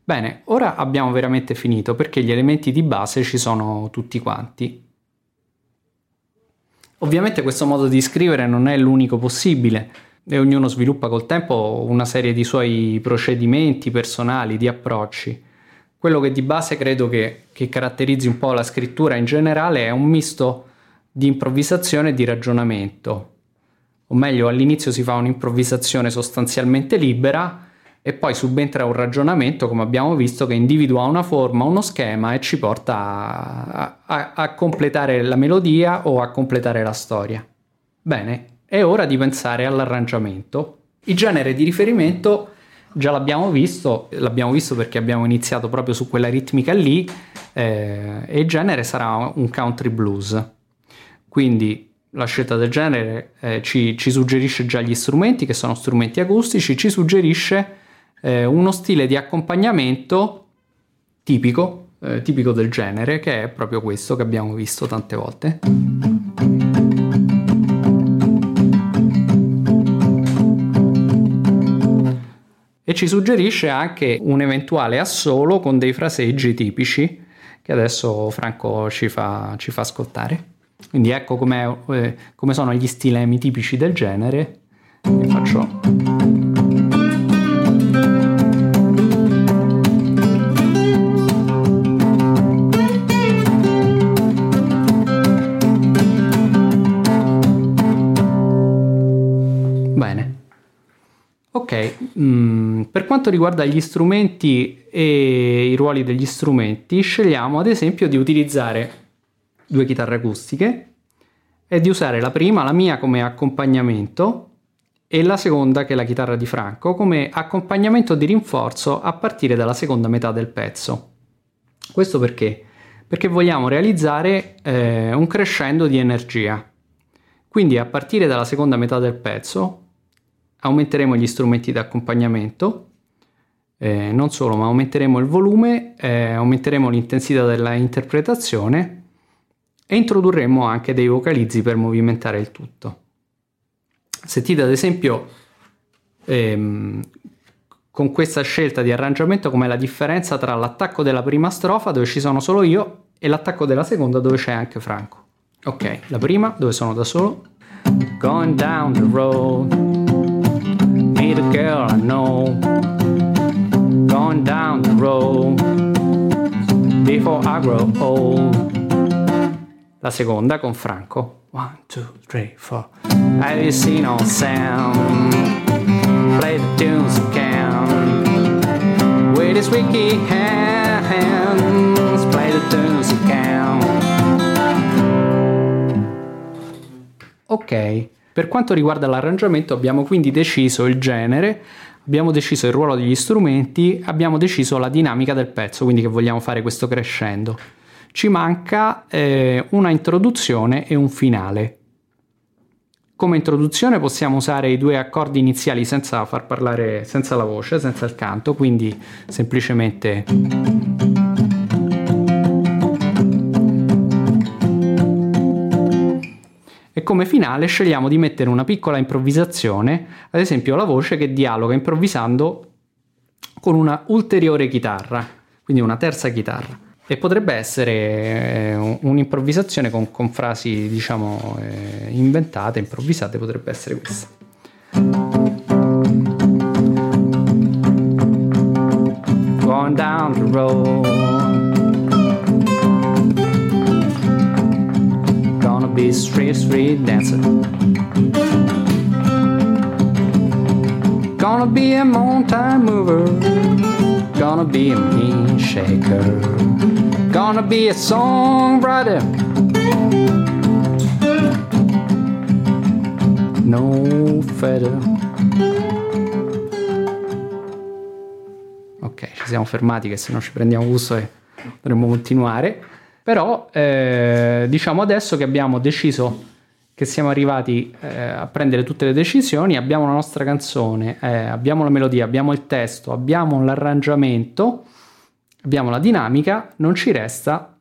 Bene, ora abbiamo veramente finito perché gli elementi di base ci sono tutti quanti. Ovviamente questo modo di scrivere non è l'unico possibile e ognuno sviluppa col tempo una serie di suoi procedimenti personali, di approcci. Quello che di base credo che caratterizzi un po' la scrittura in generale è un misto di improvvisazione e di ragionamento. O meglio, all'inizio si fa un'improvvisazione sostanzialmente libera e poi subentra un ragionamento, come abbiamo visto, che individua una forma, uno schema e ci porta a completare la melodia o a completare la storia. Bene, è ora di pensare all'arrangiamento. Il genere di riferimento già l'abbiamo visto perché abbiamo iniziato proprio su quella ritmica lì, e il genere sarà un country blues. Quindi la scelta del genere ci suggerisce già gli strumenti, che sono strumenti acustici, ci suggerisce uno stile di accompagnamento tipico del genere, che è proprio questo che abbiamo visto tante volte. E ci suggerisce anche un eventuale assolo con dei fraseggi tipici che adesso Franco ci fa ascoltare. Quindi ecco come sono gli stilemi tipici del genere. Vi faccio... Ok, per quanto riguarda gli strumenti e i ruoli degli strumenti, scegliamo ad esempio di utilizzare 2 chitarre acustiche e di usare la prima, la mia, come accompagnamento e la seconda, che è la chitarra di Franco, come accompagnamento di rinforzo a partire dalla seconda metà del pezzo. Questo perché? Perché vogliamo realizzare un crescendo di energia. Quindi a partire dalla seconda metà del pezzo aumenteremo gli strumenti di accompagnamento, non solo, ma aumenteremo il volume, aumenteremo l'intensità della interpretazione e introdurremo anche dei vocalizzi per movimentare il tutto. Sentite ad esempio con questa scelta di arrangiamento com'è la differenza tra l'attacco della prima strofa, dove ci sono solo io, e l'attacco della seconda, dove c'è anche Franco. Ok, la prima, dove sono da solo. Going down the road, meet a girl I know, going down the road, before I grow old. La seconda con Franco. 1, 2, 3, 4. Have you seen all sound? Play the tunes again. With his wicked hands, play the tunes again. Ok. Per quanto riguarda l'arrangiamento abbiamo quindi deciso il genere, abbiamo deciso il ruolo degli strumenti, abbiamo deciso la dinamica del pezzo, quindi che vogliamo fare questo crescendo. Ci manca una introduzione e un finale. Come introduzione possiamo usare i 2 accordi iniziali senza far parlare, senza la voce, senza il canto, quindi semplicemente... E come finale scegliamo di mettere una piccola improvvisazione, ad esempio la voce che dialoga improvvisando con una ulteriore chitarra, quindi una terza chitarra. E potrebbe essere un'improvvisazione con frasi, diciamo, inventate, improvvisate, potrebbe essere questa. Going down the road, be street dancer, gonna be a mountain mover, gonna be a mean shaker, gonna be a songwriter, no feather. Ok, ci siamo fermati che se no ci prendiamo gusto e dovremmo continuare. Però diciamo adesso che abbiamo deciso, che siamo arrivati a prendere tutte le decisioni, abbiamo la nostra canzone, abbiamo la melodia, abbiamo il testo, abbiamo l'arrangiamento, abbiamo la dinamica, non ci resta